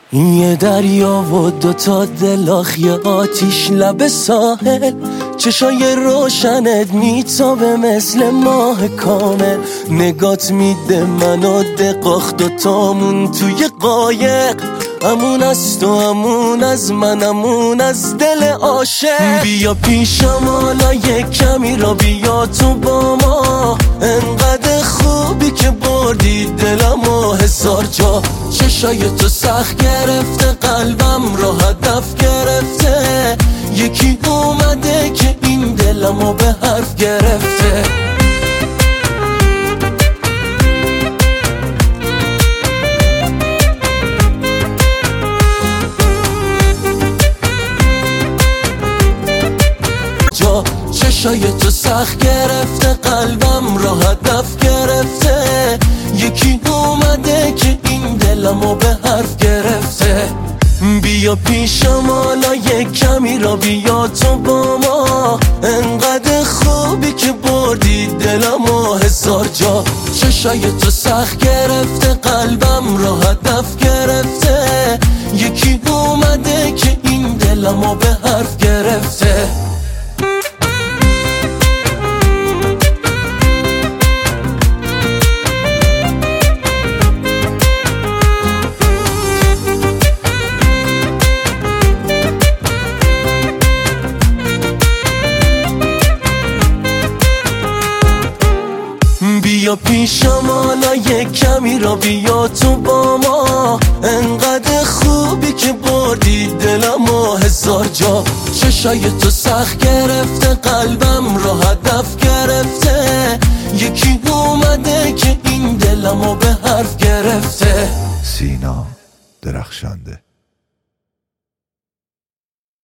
یه دریا و دوتا دلاخ، یه آتیش لب ساحل، چشای روشنت میتابه مثل ماه کامل. نگات میده منو دقاخ، دوتامون توی قایق، امون از تو، امون از من، امون از دل عاشق. بیا پیشم حالا یک کمی را بیا تو با ما، انقدر خوبی که بردی دلم و هزار جا. چشای تو سخت گرفته، قلبم را هدف گرفته، یکی اومده که این دلمو به حرف گرفته. چشای تو سخت گرفته، قلبم را هدف گرفته، یکی اومده که این دلمو به حرف گرفته. بیا پیشم حالا یک کمی را بیا تو با ما، انقدر خوبی که بردی دلمو هزار جا. چشای تو سخت گرفته، قلبم را هدف گرفته، یکی اومده که این دلمو به حرف گرفته. بیا پیشم حالا یک کمی را بیا تو با ما، انقدر خوبی که بردی دلمو هزار جا. چشای تو سخت گرفته، قلبم را هدف گرفته، یکی اومده که این دلمو به حرف گرفته. سینا درخشنده.